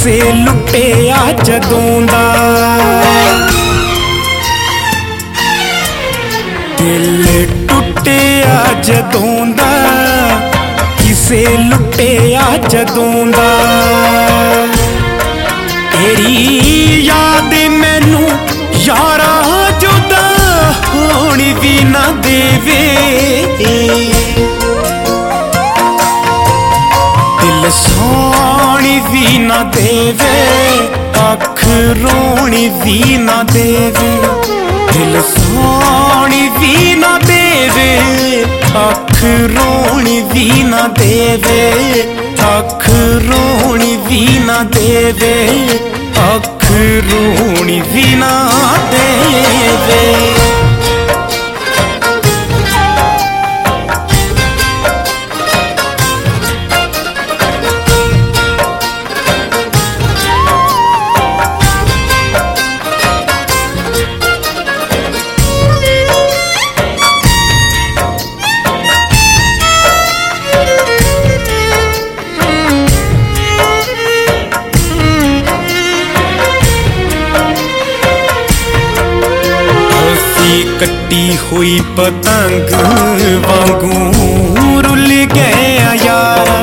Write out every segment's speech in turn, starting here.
किसे लुटिया जदों दा दिल टुटिया जदों दा किसे लुटिया जदों दा तेरी याद मैनू यारा जुदा होण भी ना देवे दिल सोनी भी ना देवे अख रोनी भी ना देवे दिल सोनी भी ना देवे अख रोनी भी ना देवे अख रोनी भी ना देवे अख रोनी भी ना देवे। कट्टी हुई पतंग वांगू रुल गया यारा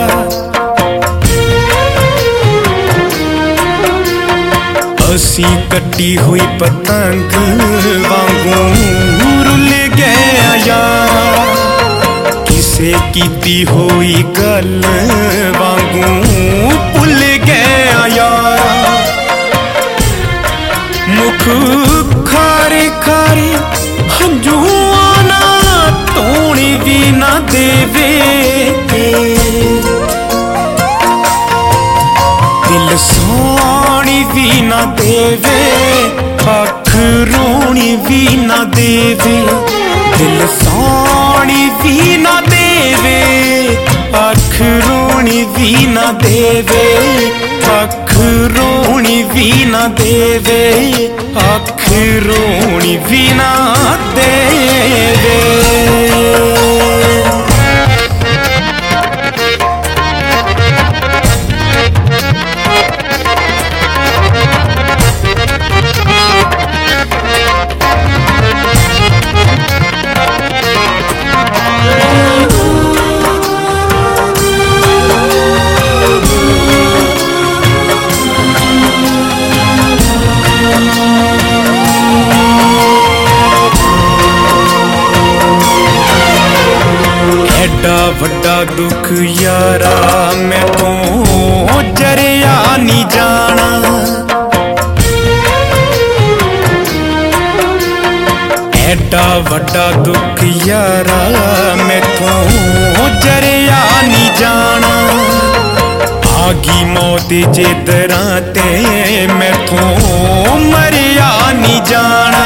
असी कट्टी हुई पतंग वांगू रुल गया यारा किसे कीती हुई गल वांगू भुल गया यारा मुख खारे खारे हंजुआना तोणी भी ना देवे दिल सोनी भी ना देवे अख रोनी भी ना देवे दिल सोनी भी ना देवे अख रोनी भी ना देवे अख रोनी भी ना देवे अख रोनी भी ना देवे। एडा वड्डा दुख यारा मैं तो जरिया नहीं जाना एडा वड्डा दुख यारा मैं तो जरिया नहीं जाना आगी मौत जिदरा ते मैं तो मरिया नहीं जाना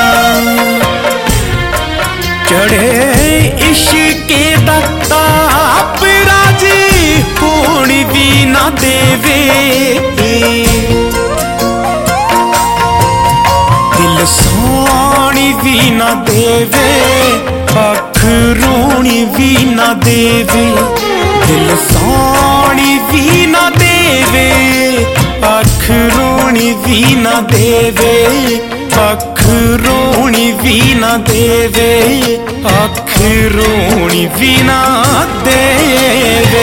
चढ़े इश्के दा ताप राजी होण भी ना देवे दिल सोनी भी ना देवे अख रोनी भी ना देवे दिल सोनी भी ना देवे अख रोनी भी ना देवे अख रोनी भी ना देवे अख रोनी भी ना देवे।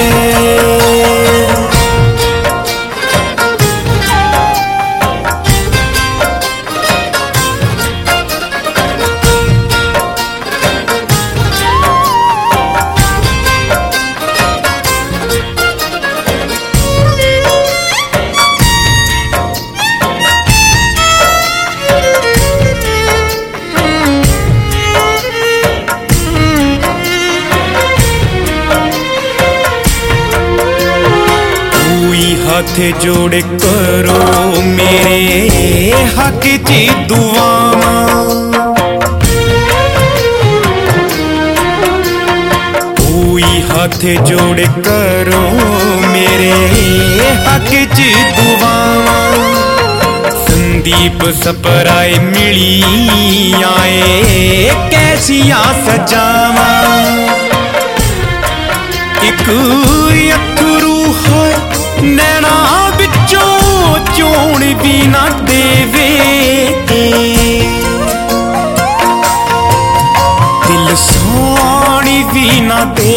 हाथ जोड़ करो मेरे हक ची दुआवा कोई हाथ जोड़ करो मेरे हक ची दुआवा संदीप सपराए मिली आए कैसिया सजावा एक अथरू है नैना बिचों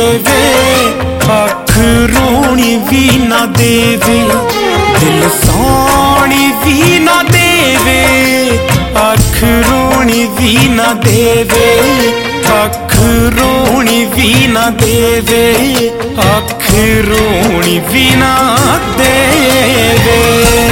देवे, अख रोनी भी ना देवे, दिल सोनी भी ना देवे, अख रोनी भी ना देवे, अख रोनी भी ना देवे, अख रोनी भी ना देवे।